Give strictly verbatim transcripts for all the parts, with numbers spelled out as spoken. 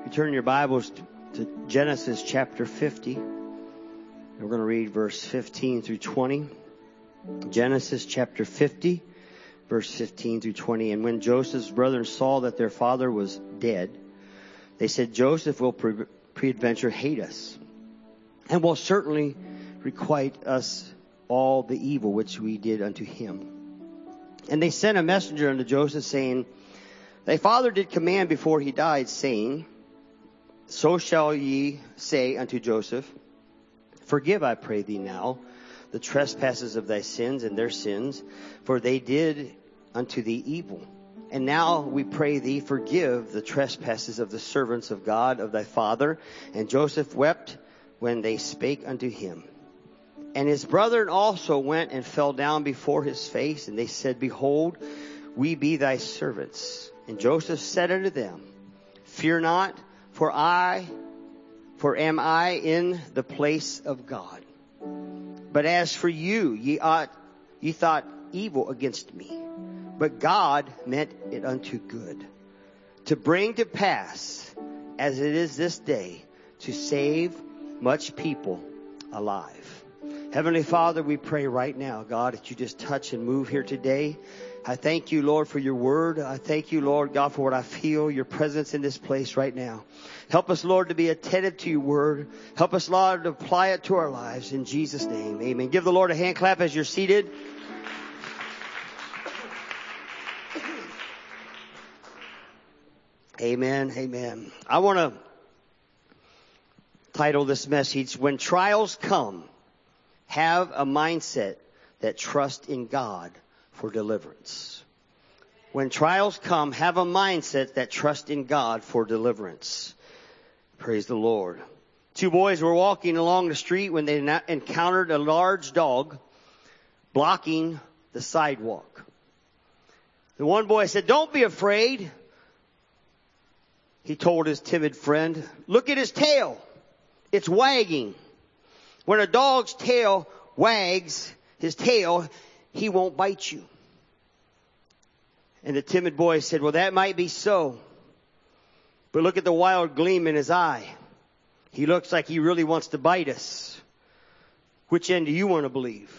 You turn your Bibles to, to Genesis chapter fifty. And we're going to read verse fifteen through twenty. Genesis chapter fifty, verse fifteen through twenty. And when Joseph's brothers saw that their father was dead, they said, Joseph will pre- peradventure hate us, and will certainly requite us all the evil which we did unto him. And they sent a messenger unto Joseph, saying, Thy father did command before he died, saying, So shall ye say unto Joseph, Forgive, I pray thee now, the trespasses of thy sins and their sins, for they did unto thee evil. And now we pray thee, forgive the trespasses of the servants of God of thy father. And Joseph wept when they spake unto him. And his brethren also went and fell down before his face, and they said, Behold, we be thy servants. And Joseph said unto them, Fear not, for I, for am I in the place of God. But as for you, ye ought, ye thought evil against me, but God meant it unto good, to bring to pass, as it is this day, to save much people alive. Heavenly Father, we pray right now, God, that you just touch and move here today. I thank you, Lord, for your word. I thank you, Lord God, for what I feel, your presence in this place right now. Help us, Lord, to be attentive to your word. Help us, Lord, to apply it to our lives. In Jesus' name, amen. Give the Lord a hand clap as you're seated. Amen, amen. I want to title this message, When Trials Come, Have a Mindset That Trusts in God for Deliverance. When trials come, have a mindset that trusts in God for deliverance. Praise the Lord. Two boys were walking along the street when they encountered a large dog blocking the sidewalk. The one boy said, Don't be afraid. He told his timid friend, Look at his tail. It's wagging. When a dog's tail wags his tail, he won't bite you. And the timid boy said, Well, that might be so. But look at the wild gleam in his eye. He looks like he really wants to bite us. Which end do you want to believe?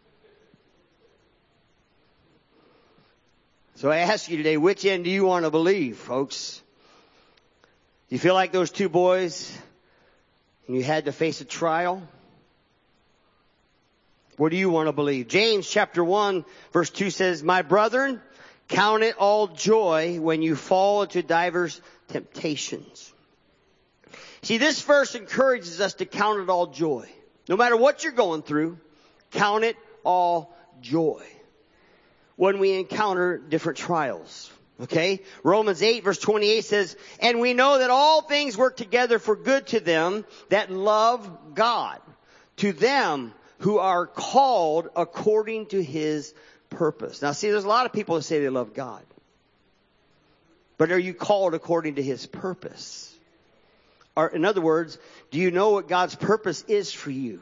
So I ask you today, which end do you want to believe, folks? Do you feel like those two boys and you had to face a trial? What do you want to believe? James chapter one verse two says, My brethren, count it all joy when you fall into divers temptations. See, this verse encourages us to count it all joy. No matter what you're going through, count it all joy when we encounter different trials. Okay? Romans eight verse twenty-eight says, And we know that all things work together for good to them that love God, to them who are called according to his purpose. Now see, there's a lot of people that say they love God. But are you called according to his purpose? Or in other words, do you know what God's purpose is for you?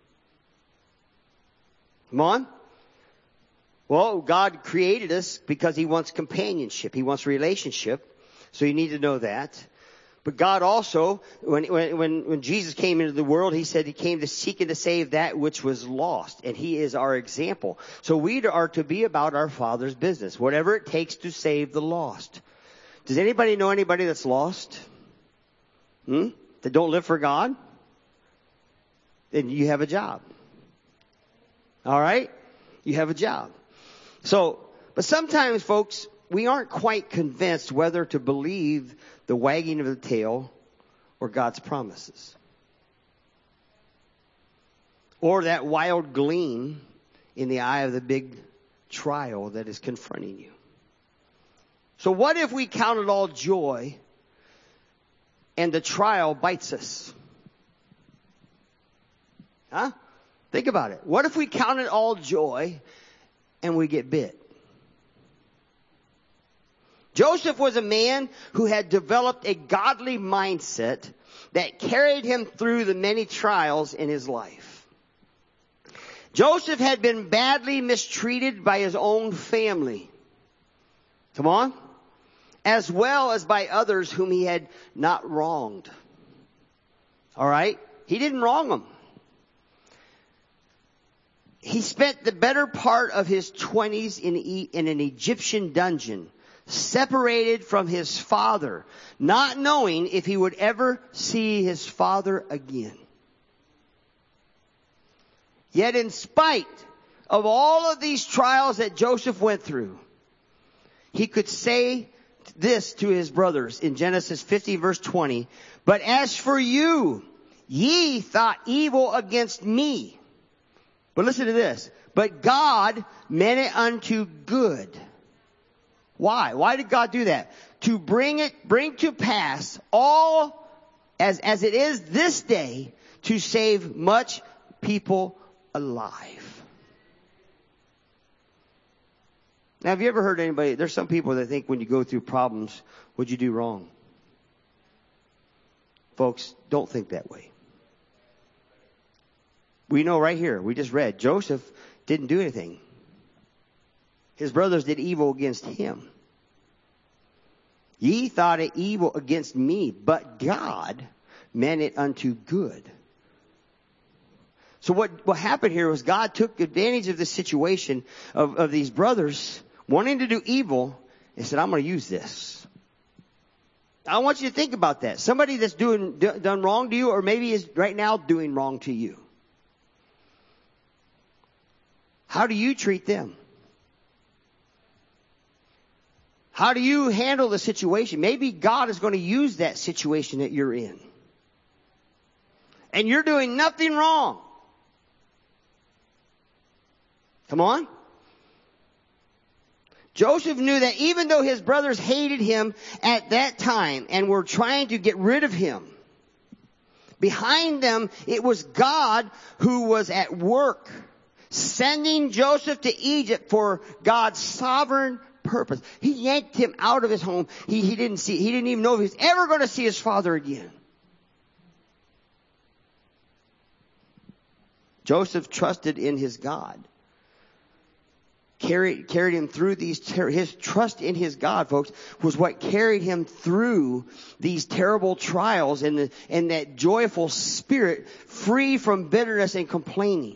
Come on. Well, God created us because he wants companionship. He wants relationship. So you need to know that. But God also, when, when, when Jesus came into the world, he said he came to seek and to save that which was lost. And he is our example. So we are to be about our Father's business. Whatever it takes to save the lost. Does anybody know anybody that's lost? Hmm? That don't live for God? Then you have a job. All right? You have a job. So, but sometimes, folks, we aren't quite convinced whether to believe the wagging of the tail or God's promises. Or that wild gleam in the eye of the big trial that is confronting you. So what if we count it all joy and the trial bites us? Huh? Think about it. What if we count it all joy and we get bit? Joseph was a man who had developed a godly mindset that carried him through the many trials in his life. Joseph had been badly mistreated by his own family. Come on. as well as by others whom he had not wronged. All right? He didn't wrong them. He spent the better part of his twenties in, in an Egyptian dungeon, separated from his father, not knowing if he would ever see his father again. Yet in spite of all of these trials that Joseph went through, he could say this to his brothers in Genesis fifty verse twenty, "But as for you, ye thought evil against me." But listen to this. "But God meant it unto good." Why? Why did God do that? To bring it, bring to pass all as, as it is this day, to save much people alive. Now, have you ever heard anybody, there's some people that think when you go through problems, what'd you do wrong? Folks, don't think that way. We know right here, we just read, Joseph didn't do anything. His brothers did evil against him. Ye thought it evil against me, but God meant it unto good. So what, what happened here was God took advantage of the situation of, of these brothers wanting to do evil and said, I'm going to use this. I want you to think about that. Somebody that's doing d- done wrong to you, or maybe is right now doing wrong to you. How do you treat them? How do you handle the situation? Maybe God is going to use that situation that you're in. And you're doing nothing wrong. Come on. Joseph knew that even though his brothers hated him at that time and were trying to get rid of him, behind them it was God who was at work, sending Joseph to Egypt for God's sovereign purpose. He yanked him out of his home. He, he didn't see, he didn't even know if he was ever going to see his father again. Joseph trusted in his God. Carried, carried him through these, ter- his trust in his God, folks, was what carried him through these terrible trials and, the, and that joyful spirit, free from bitterness and complaining.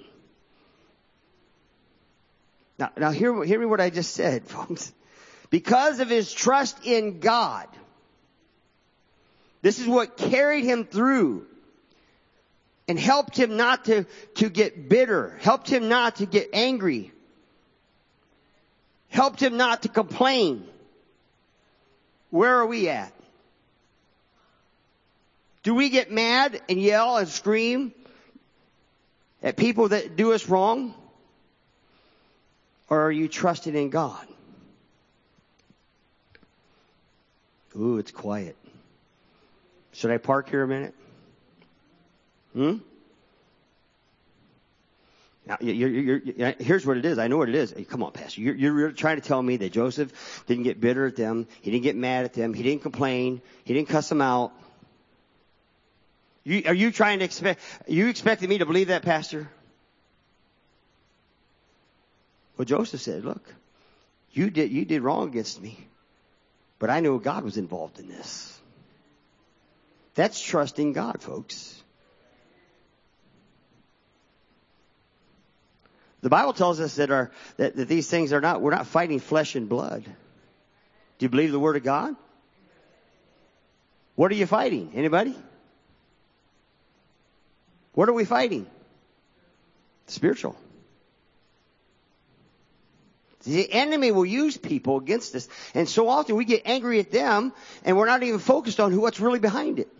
Now, now hear, hear me what I just said, folks. Because of his trust in God, this is what carried him through and helped him not to, to get bitter, helped him not to get angry, helped him not to complain. Where are we at? Do we get mad and yell and scream at people that do us wrong? Or are you trusting in God? Ooh, it's quiet. Should I park here a minute? Hmm? Now, you're, you're, you're, here's what it is. I know what it is. Hey, come on, Pastor. You're, you're trying to tell me that Joseph didn't get bitter at them. He didn't get mad at them. He didn't complain. He didn't cuss them out. You, are you trying to expect, are you expecting me to believe that, Pastor? Well, Joseph said, look, you did, you did wrong against me, but I know God was involved in this. That's trusting God, folks. The Bible tells us that our, that, that these things are not, we're not fighting flesh and blood. Do you believe the Word of God? What are you fighting? Anybody? What are we fighting? Spiritual. The enemy will use people against us. And so often we get angry at them and we're not even focused on who, what's really behind it.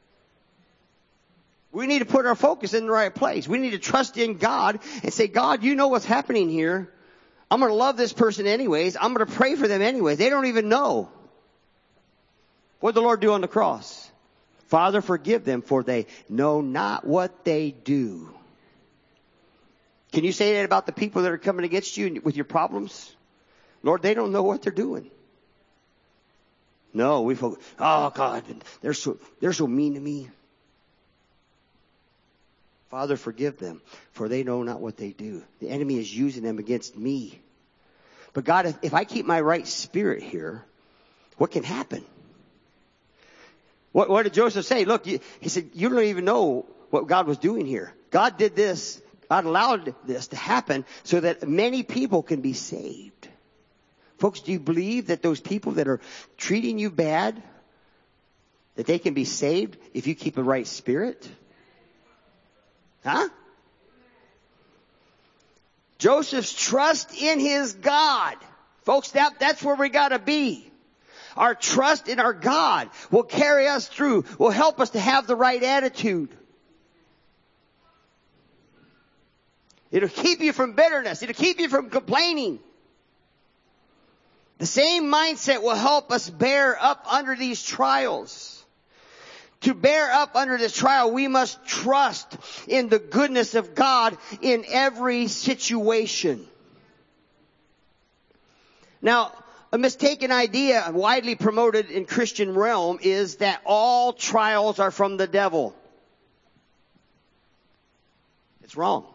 We need to put our focus in the right place. We need to trust in God and say, God, you know what's happening here. I'm going to love this person anyways. I'm going to pray for them anyways. They don't even know. What did the Lord do on the cross? Father, forgive them, for they know not what they do. Can you say that about the people that are coming against you with your problems? Lord, they don't know what they're doing. No, we focus, oh God, they're so, they're so mean to me. Father, forgive them, for they know not what they do. The enemy is using them against me. But God, if, if I keep my right spirit here, what can happen? What, what did Joseph say? Look, you, he said, you don't even know what God was doing here. God did this. God allowed this to happen so that many people can be saved. Folks, do you believe that those people that are treating you bad, that they can be saved if you keep a right spirit? Huh? Joseph's trust in his God. Folks, that, that's where we gotta be. Our trust in our God will carry us through, will help us to have the right attitude. It'll keep you from bitterness. It'll keep you from complaining. The same mindset will help us bear up under these trials. To bear up under this trial, we must trust in the goodness of God in every situation. Now, a mistaken idea widely promoted in Christian realm is that all trials are from the devil. It's wrong.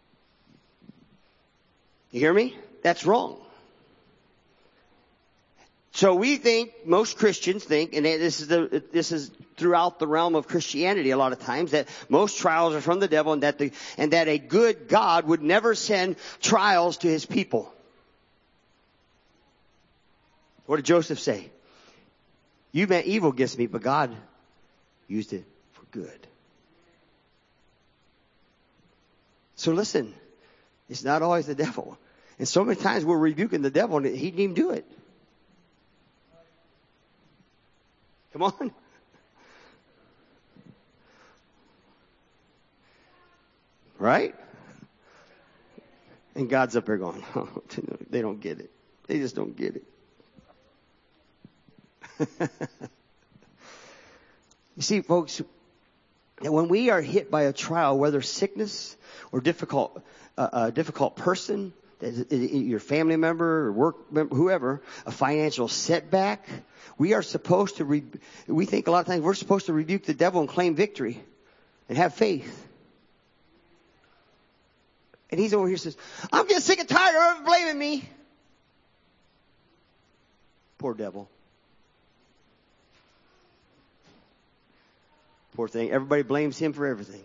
You hear me? That's wrong. So we think, most Christians think, and this is the, this is throughout the realm of Christianity a lot of times, that most trials are from the devil and that the, and that a good God would never send trials to his people. What did Joseph say? You meant evil against me, but God used it for good. So listen, it's not always the devil. And so many times we're rebuking the devil and he didn't even do it. Come on. Right? And God's up there going, oh, they don't get it. They just don't get it. You see, folks, that when we are hit by a trial, whether sickness or difficult, uh, a difficult person, your family member or work member, whoever, a financial setback, we are supposed to, re- we think a lot of times we're supposed to rebuke the devil and claim victory and have faith. And he's over here says, I'm getting sick and tired of everyone blaming me. Poor devil. Poor thing. Everybody blames him for everything.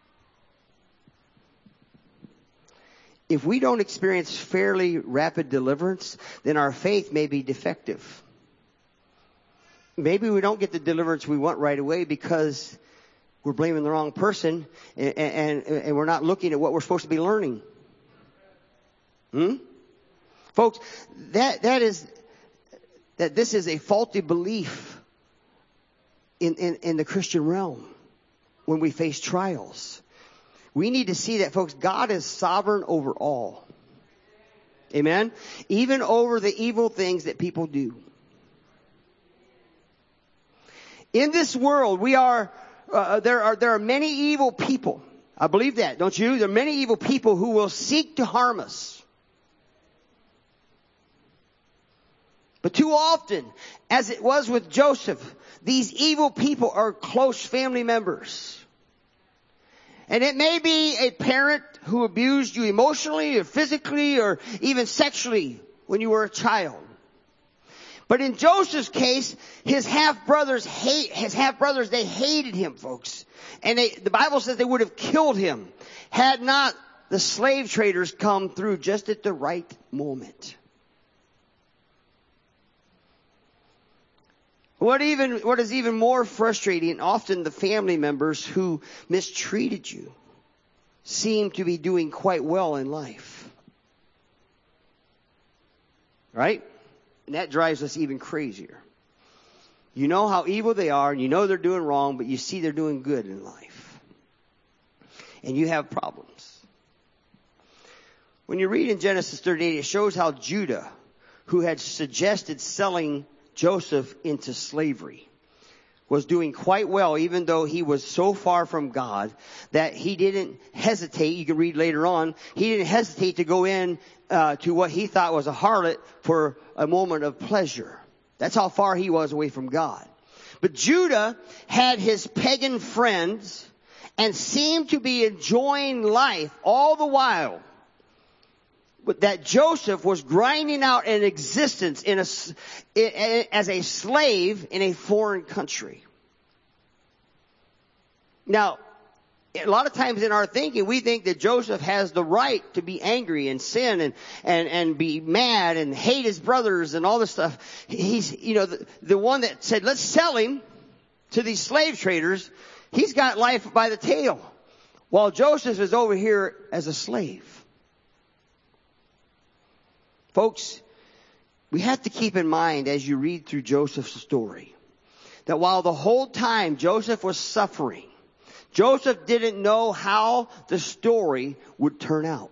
If we don't experience fairly rapid deliverance, then our faith may be defective. Maybe we don't get the deliverance we want right away because we're blaming the wrong person and, and, and we're not looking at what we're supposed to be learning. Hmm? Folks, that, that is, that this is a faulty belief in, in, in the Christian realm when we face trials. We need to see that, folks, God is sovereign over all. Amen? Even over the evil things that people do. In this world, we are, uh, there are, there are many evil people. I believe that, don't you? There are many evil people who will seek to harm us. But too often, as it was with Joseph, these evil people are close family members. And it may be a parent who abused you emotionally or physically or even sexually when you were a child. But in Joseph's case, his half-brothers hate, his half-brothers, they hated him, folks. And they, the Bible says they would have killed him had not the slave traders come through just at the right moment. What even, what is even more frustrating, often the family members who mistreated you seem to be doing quite well in life. Right? And that drives us even crazier. You know how evil they are, and you know they're doing wrong, but you see they're doing good in life. And you have problems. When you read in Genesis thirty-eight, it shows how Judah, who had suggested selling Joseph into slavery, was doing quite well, even though he was so far from God that he didn't hesitate. You can read later on. He didn't hesitate to go in uh, to what he thought was a harlot for a moment of pleasure. That's how far he was away from God. But Judah had his pagan friends and seemed to be enjoying life all the while. that Joseph was grinding out an existence in a, as a slave in a foreign country. Now, a lot of times in our thinking, we think that Joseph has the right to be angry and sin and, and, and be mad and hate his brothers and all this stuff. He's, you know, the, the one that said, let's sell him to these slave traders. He's got life by the tail, while Joseph is over here as a slave. Folks, we have to keep in mind as you read through Joseph's story that while the whole time Joseph was suffering, Joseph didn't know how the story would turn out.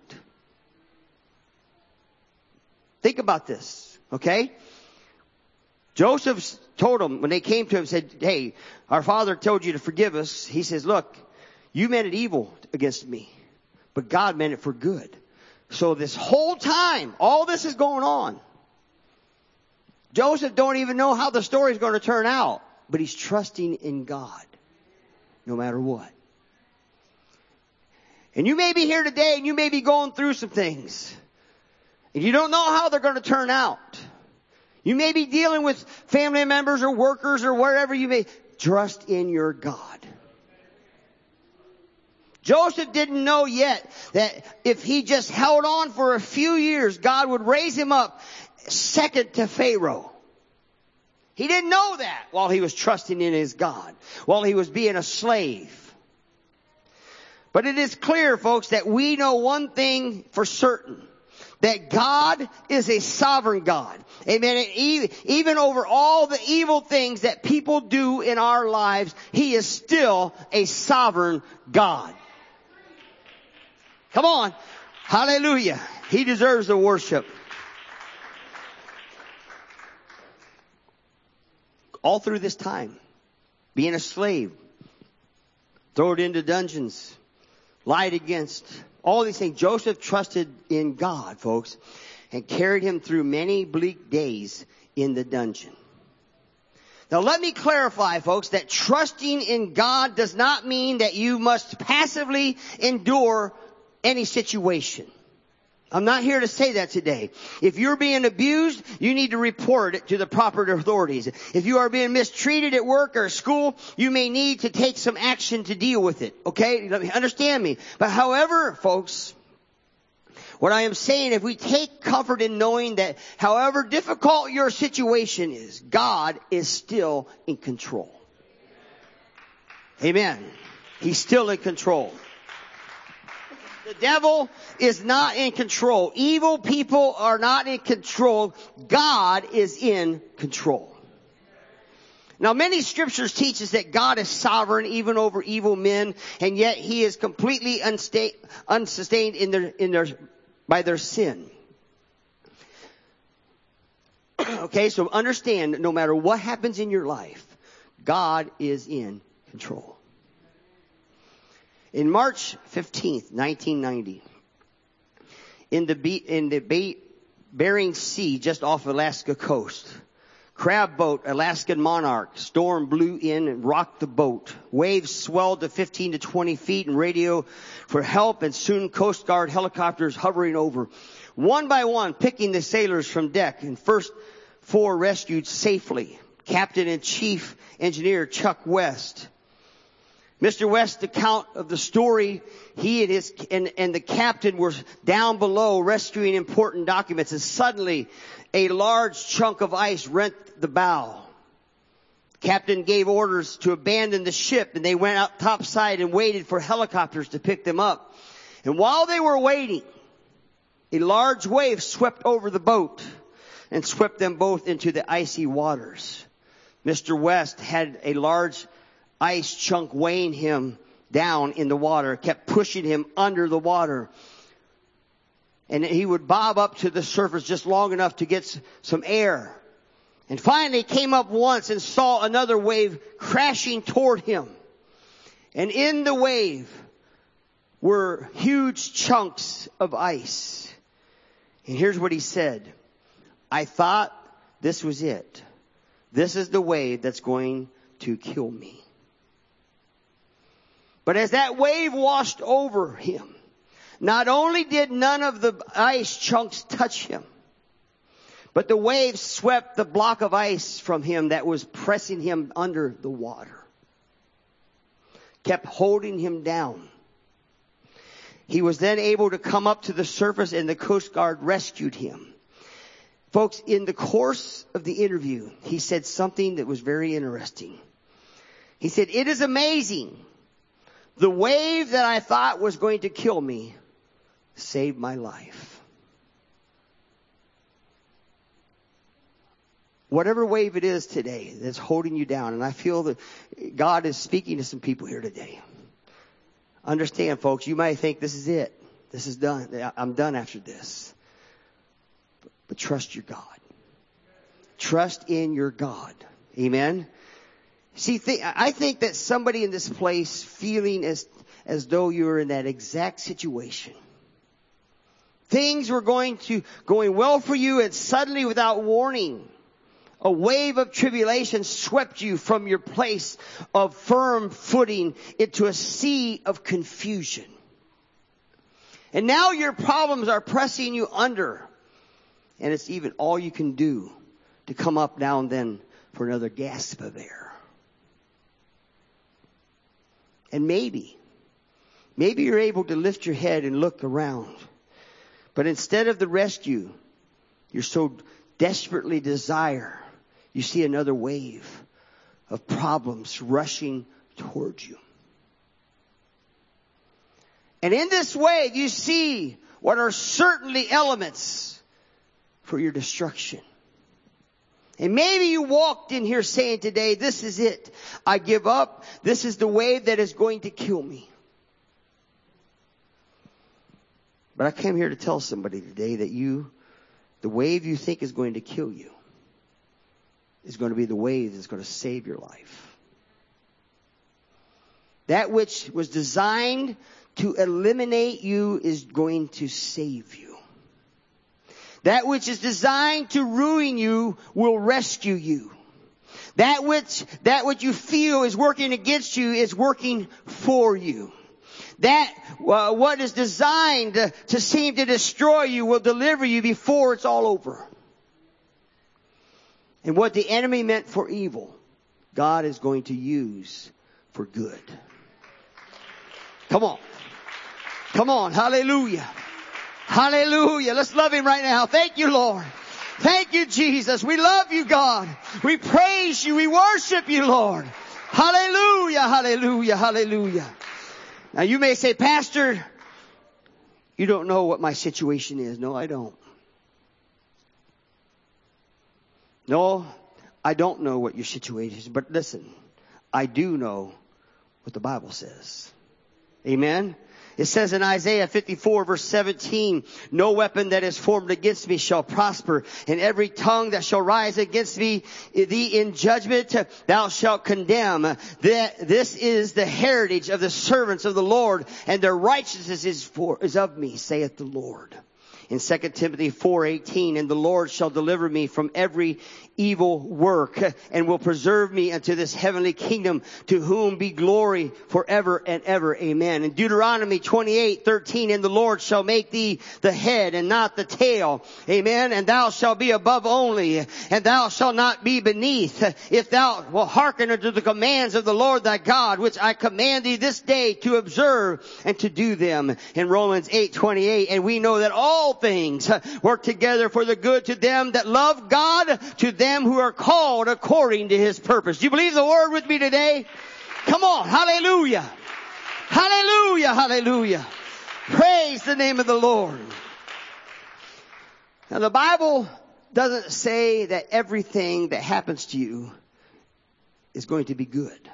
Think about this, okay? Joseph told him, when they came to him, said, hey, our father told you to forgive us. He says, look, you meant it evil against me, but God meant it for good. So this whole time, all this is going on. Joseph don't even know how the story is going to turn out, but he's trusting in God no matter what. And you may be here today and you may be going through some things, and you don't know how they're going to turn out. You may be dealing with family members or workers or wherever you may. Trust in your God. Joseph didn't know yet that if he just held on for a few years, God would raise him up second to Pharaoh. He didn't know that while he was trusting in his God, while he was being a slave. But it is clear, folks, that we know one thing for certain, that God is a sovereign God. Amen. And even over all the evil things that people do in our lives, He is still a sovereign God. Come on. Hallelujah. He deserves the worship. All through this time, being a slave, thrown into dungeons, lied against, all these things, Joseph trusted in God, folks, and carried him through many bleak days in the dungeon. Now let me clarify, folks, that trusting in God does not mean that you must passively endure any situation. I'm not here to say that today. If you're being abused, you need to report it to the proper authorities. If you are being mistreated at work or school, you may need to take some action to deal with it. Okay? Understand me. But however, folks, what I am saying, if we take comfort in knowing that however difficult your situation is, God is still in control. Amen. He's still in control. The devil is not in control. Evil people are not in control. God is in control. Now, many scriptures teach us that God is sovereign even over evil men, and yet He is completely unsta- unsustained in their, in their, by their sin. Okay, so understand, no matter what happens in your life, God is in control. In March fifteenth, nineteen ninety, in the, Be- in the Be- Bering Sea just off Alaska coast, crab boat, Alaskan Monarch, storm blew in and rocked the boat. Waves swelled to fifteen to twenty feet and radio for help, and soon Coast Guard helicopters hovering over, one by one picking the sailors from deck, and first four rescued safely. Captain and Chief Engineer Chuck West. Mister West's account of the story, he and his, and, and the captain were down below rescuing important documents, and suddenly a large chunk of ice rent the bow. Captain gave orders to abandon the ship, and they went out topside and waited for helicopters to pick them up. And while they were waiting, a large wave swept over the boat and swept them both into the icy waters. Mister West had a large ice chunk weighing him down in the water, kept pushing him under the water. And he would bob up to the surface just long enough to get some air. And finally came up once and saw another wave crashing toward him. And in the wave were huge chunks of ice. And here's what he said. I thought this was it. This is the wave that's going to kill me. But as that wave washed over him, Not only did none of the ice chunks touch him, but the waves swept the block of ice from him that was pressing him under the water. Kept holding him down. He was then able to come up to the surface, and the Coast Guard rescued him. Folks, in the course of the interview, he said something that was very interesting. He said, "It is amazing. The wave that I thought was going to kill me saved my life." Whatever wave it is today that's holding you down, and I feel that God is speaking to some people here today. Understand, folks, you might think this is it. This is done. I'm done after this. But, but trust your God. Trust in your God. Amen. See, th- I think that somebody in this place feeling as, as though you're in that exact situation. Things were going to, going well for you, and suddenly without warning, a wave of tribulation swept you from your place of firm footing into a sea of confusion. And now your problems are pressing you under. And it's even all you can do to come up now and then for another gasp of air. And maybe, maybe you're able to lift your head and look around. But instead of the rescue you so desperately desire, you see another wave of problems rushing towards you. And in this wave, you see what are certainly elements for your destruction. And maybe you walked in here saying today, this is it. I give up. This is the wave that is going to kill me. But I came here to tell somebody today that you, the wave you think is going to kill you, is going to be the wave that's going to save your life. That which was designed to eliminate you is going to save you. That which is designed to ruin you will rescue you. That which, that which you feel is working against you is working for you. That, uh, what is designed to, to seem to destroy you will deliver you before it's all over. And what the enemy meant for evil, God is going to use for good. Come on. Come on. Hallelujah. Hallelujah. Let's love Him right now. Thank you, Lord. Thank you, Jesus. We love you, God. We praise you. We worship you, Lord. Hallelujah. Hallelujah. Hallelujah. Now you may say, Pastor, you don't know what my situation is. No, I don't. No, I don't know what your situation is. But listen, I do know what the Bible says. Amen. It says in Isaiah fifty-four verse seventeen, no weapon that is formed against me shall prosper, and every tongue that shall rise against me, thee in judgment, thou shalt condemn. That this is the heritage of the servants of the Lord, and their righteousness is for, is of me, saith the Lord. In Second Timothy four eighteen, and the Lord shall deliver me from every evil work, and will preserve me unto this heavenly kingdom, to whom be glory forever and ever. Amen. In Deuteronomy twenty-eight thirteen, and the Lord shall make thee the head and not the tail. Amen. And thou shalt be above only, and thou shalt not be beneath, if thou will hearken unto the commands of the Lord thy God, which I command thee this day to observe and to do them. In Romans eight twenty-eight, and we know that all things work together for the good to them that love God, to them who are called according to His purpose. Do you believe the word with me today? Come on. Hallelujah. Hallelujah. Hallelujah. Praise the name of the Lord. Now the Bible doesn't say that everything that happens to you is going to be good.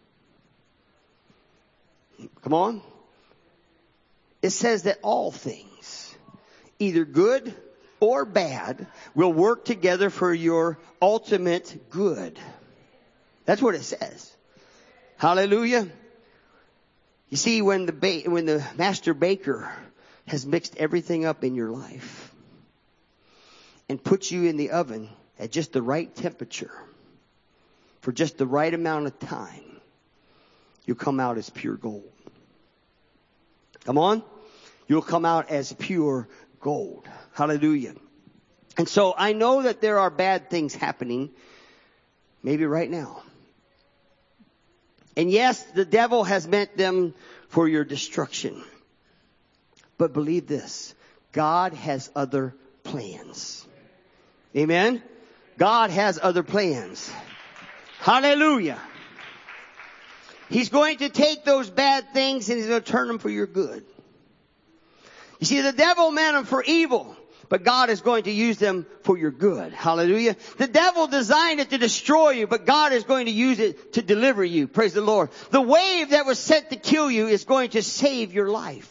Come on. It says that all things, either good or bad, will work together for your ultimate good. That's what it says. Hallelujah. You see, when the ba- when the master baker has mixed everything up in your life and put you in the oven at just the right temperature for just the right amount of time, you'll come out as pure gold. Come on. You'll come out as pure gold. Hallelujah. And so I know that there are bad things happening, maybe right now. And yes, the devil has meant them for your destruction. But believe this, God has other plans. Amen? God has other plans. Hallelujah. He's going to take those bad things and He's going to turn them for your good. You see, the devil meant them for evil, but God is going to use them for your good. Hallelujah. The devil designed it to destroy you, but God is going to use it to deliver you. Praise the Lord. The wave that was sent to kill you is going to save your life.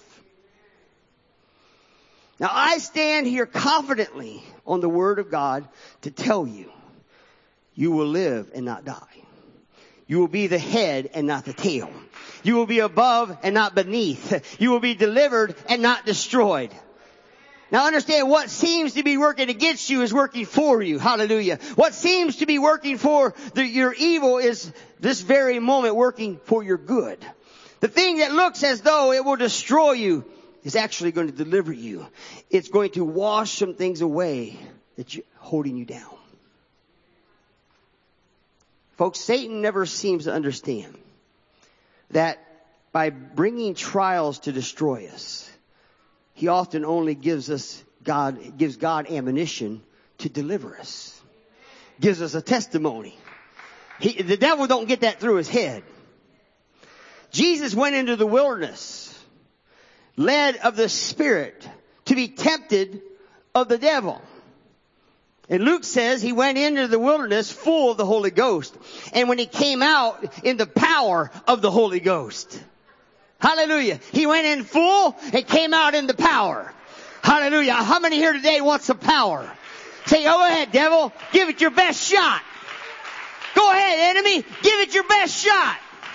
Now, I stand here confidently on the Word of God to tell you, you will live and not die. You will be the head and not the tail. You will be above and not beneath. You will be delivered and not destroyed. Now understand, what seems to be working against you is working for you. Hallelujah. What seems to be working for the, your evil is this very moment working for your good. The thing that looks as though it will destroy you is actually going to deliver you. It's going to wash some things away that's holding you down. Folks, Satan never seems to understand that by bringing trials to destroy us, he often only gives us God, gives God ammunition to deliver us. Gives us a testimony. He, the devil don't get that through his head. Jesus went into the wilderness, led of the Spirit, to be tempted of the devil. And Luke says he went into the wilderness full of the Holy Ghost. And when he came out in the power of the Holy Ghost. Hallelujah. He went in full and came out in the power. Hallelujah. How many here today want some power? Say, go ahead, devil. Give it your best shot. Go ahead, enemy. Give it your best shot.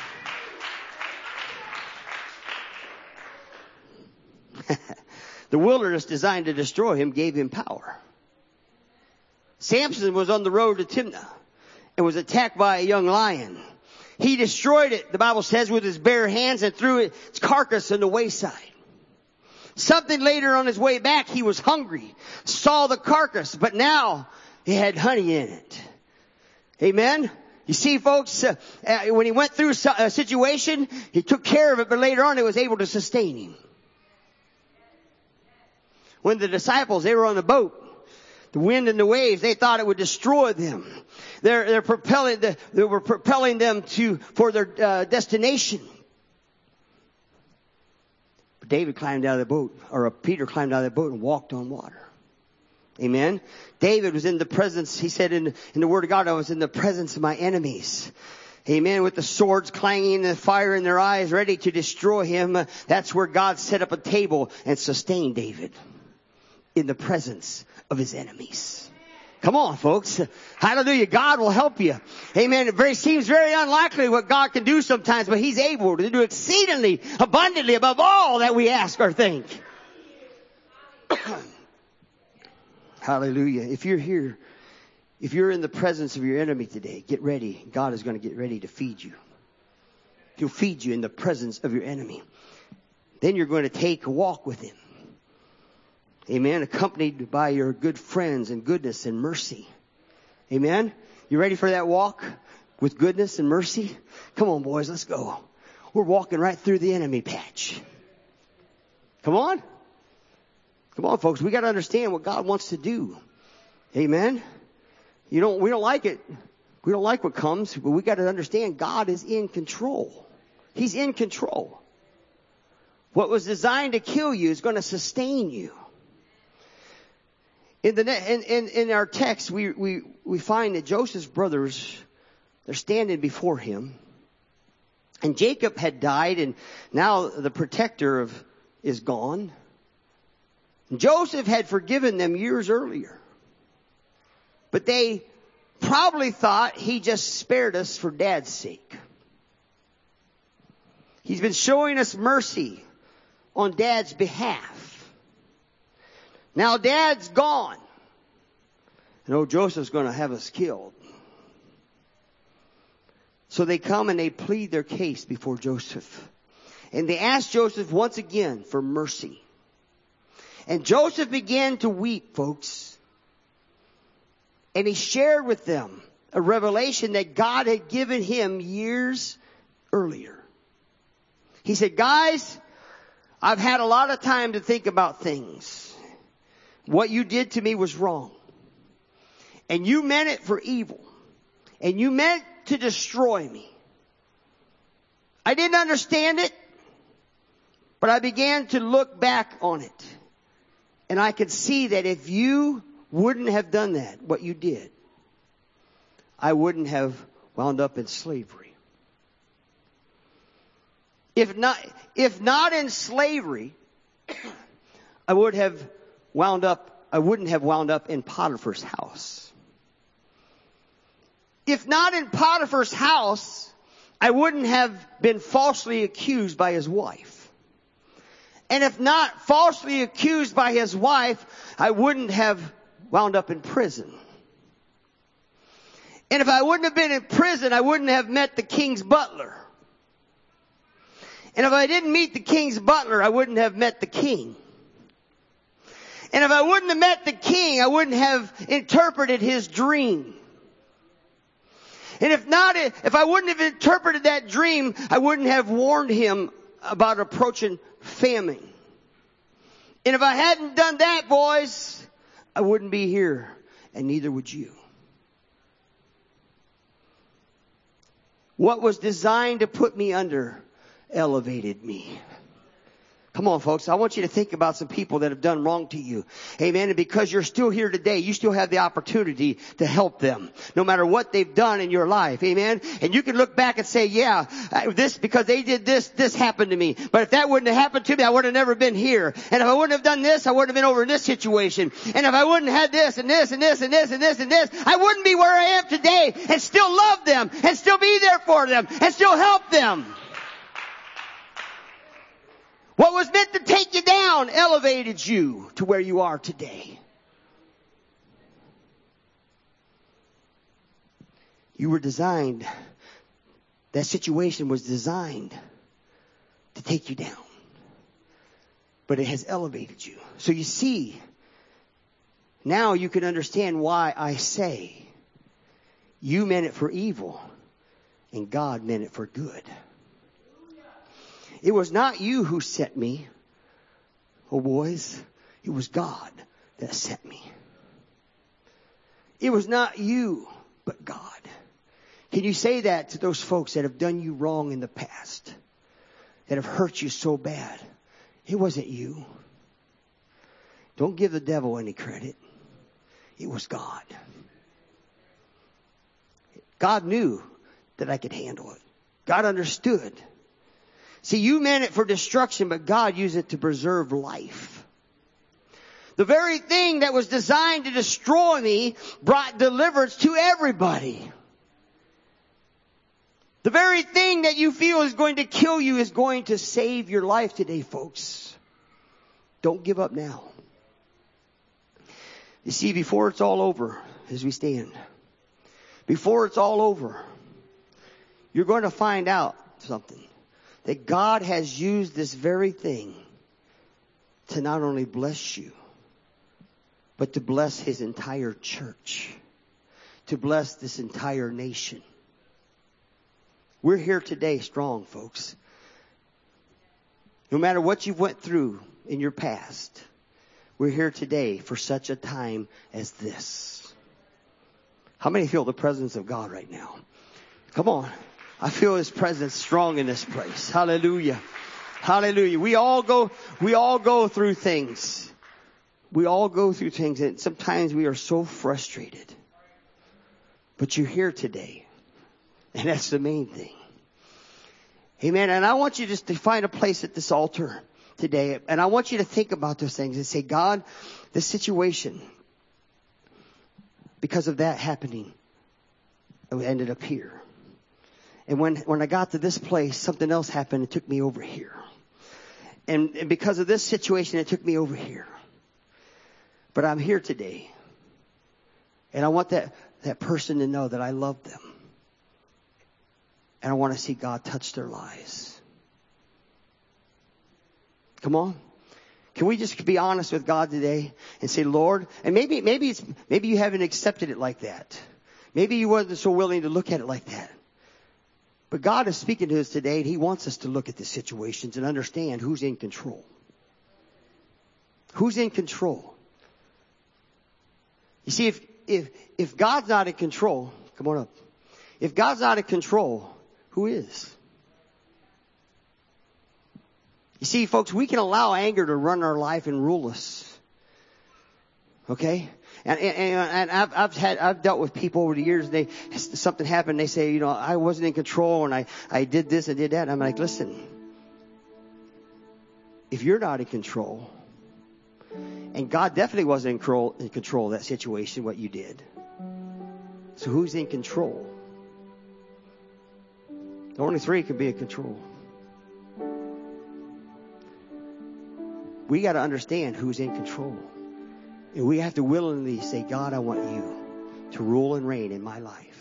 The wilderness designed to destroy him gave him power. Samson was on the road to Timnah and was attacked by a young lion. He destroyed it, the Bible says, with his bare hands and threw its carcass on the wayside. Something later on his way back, he was hungry, saw the carcass, but now it had honey in it. Amen? You see, folks, uh, uh, when he went through a situation, he took care of it, but later on it was able to sustain him. When the disciples, they were on the boat, the wind and the waves, they thought it would destroy them. They're, they're propelling, the, they were propelling them to, for their uh, destination. But David climbed out of the boat, or Peter climbed out of the boat and walked on water. Amen. David was in the presence, he said in, in the Word of God, I was in the presence of my enemies. Amen. With the swords clanging and the fire in their eyes, ready to destroy him. That's where God set up a table and sustained David. In the presence of his enemies. Come on, folks. Hallelujah. God will help you. Amen. It very, seems very unlikely what God can do sometimes, but He's able to do exceedingly abundantly above all that we ask or think. Hallelujah. If you're here, if you're in the presence of your enemy today, get ready. God is going to get ready to feed you. He'll feed you in the presence of your enemy. Then you're going to take a walk with Him. Amen. Accompanied by your good friends and goodness and mercy. Amen. You ready for that walk with goodness and mercy? Come on, boys, let's go. We're walking right through the enemy patch. Come on. Come on, folks. We got to understand what God wants to do. Amen. You don't, we don't like it. We don't like what comes, but we got to understand God is in control. He's in control. What was designed to kill you is going to sustain you. In the in, in, in our text, we, we, we find that Joseph's brothers, they're standing before him. And Jacob had died, and now the protector of is gone. And Joseph had forgiven them years earlier. But they probably thought he just spared us for Dad's sake. He's been showing us mercy on Dad's behalf. Now Dad's gone. And old Joseph's going to have us killed. So they come and they plead their case before Joseph. And they ask Joseph once again for mercy. And Joseph began to weep, folks. And he shared with them a revelation that God had given him years earlier. He said, guys, I've had a lot of time to think about things. What you did to me was wrong. And you meant it for evil. And you meant to destroy me. I didn't understand it, but I began to look back on it. And I could see that if you wouldn't have done that, what you did, I wouldn't have wound up in slavery. If not, if not in slavery, I would have wound up, I wouldn't have wound up in Potiphar's house. If not in Potiphar's house, I wouldn't have been falsely accused by his wife. And if not falsely accused by his wife, I wouldn't have wound up in prison. And if I wouldn't have been in prison, I wouldn't have met the king's butler. And if I didn't meet the king's butler, I wouldn't have met the king. And if I wouldn't have met the king, I wouldn't have interpreted his dream. And if not, if I wouldn't have interpreted that dream, I wouldn't have warned him about approaching famine. And if I hadn't done that, boys, I wouldn't be here, and neither would you. What was designed to put me under elevated me. Come on, folks. I want you to think about some people that have done wrong to you. Amen. And because you're still here today, you still have the opportunity to help them. No matter what they've done in your life. Amen. And you can look back and say, yeah, this, because they did this, this happened to me. But if that wouldn't have happened to me, I would have never been here. And if I wouldn't have done this, I wouldn't have been over in this situation. And if I wouldn't have had this and this and this and this and this and this, I wouldn't be where I am today and still love them and still be there for them and still help them. What was meant to take you down elevated you to where you are today. You were designed, that situation was designed to take you down. But it has elevated you. So you see, now you can understand why I say, you meant it for evil and God meant it for good. It was not you who sent me, oh boys. It was God that sent me. It was not you, but God. Can you say that to those folks that have done you wrong in the past? That have hurt you so bad? It wasn't you. Don't give the devil any credit. It was God. God knew that I could handle it. God understood. See, you meant it for destruction, but God used it to preserve life. The very thing that was designed to destroy me brought deliverance to everybody. The very thing that you feel is going to kill you is going to save your life today, folks. Don't give up now. You see, before it's all over, as we stand, before it's all over, you're going to find out something. That God has used this very thing to not only bless you, but to bless His entire church, to bless this entire nation. We're here today strong, folks. No matter what you've went through in your past, we're here today for such a time as this. How many feel the presence of God right now? Come on. I feel His presence strong in this place. Hallelujah. Hallelujah. We all go, we all go through things. We all go through things, and sometimes we are so frustrated. But you're here today. And that's the main thing. Amen. And I want you just to find a place at this altar today. And I want you to think about those things and say, God, this situation, because of that happening, I ended up here. And when, when I got to this place, something else happened and took me over here. And, and because of this situation, it took me over here. But I'm here today. And I want that, that person to know that I love them. And I want to see God touch their lives. Come on. Can we just be honest with God today and say, Lord, and maybe, maybe it's, maybe you haven't accepted it like that. Maybe you wasn't so willing to look at it like that. But God is speaking to us today, and He wants us to look at the situations and understand who's in control. Who's in control? You see, if, if, if God's not in control, come on up. If God's not in control, who is? You see, folks, we can allow anger to run our life and rule us. Okay? And, and, and I've, I've had, I've dealt with people over the years. They, something happened. They say, you know, I wasn't in control and I, I did this, I did that. And I'm like, listen, if you're not in control, and God definitely wasn't in control, in control of that situation, what you did. So who's in control? Only three can be in control. We got to understand who's in control. And we have to willingly say, God, I want you to rule and reign in my life.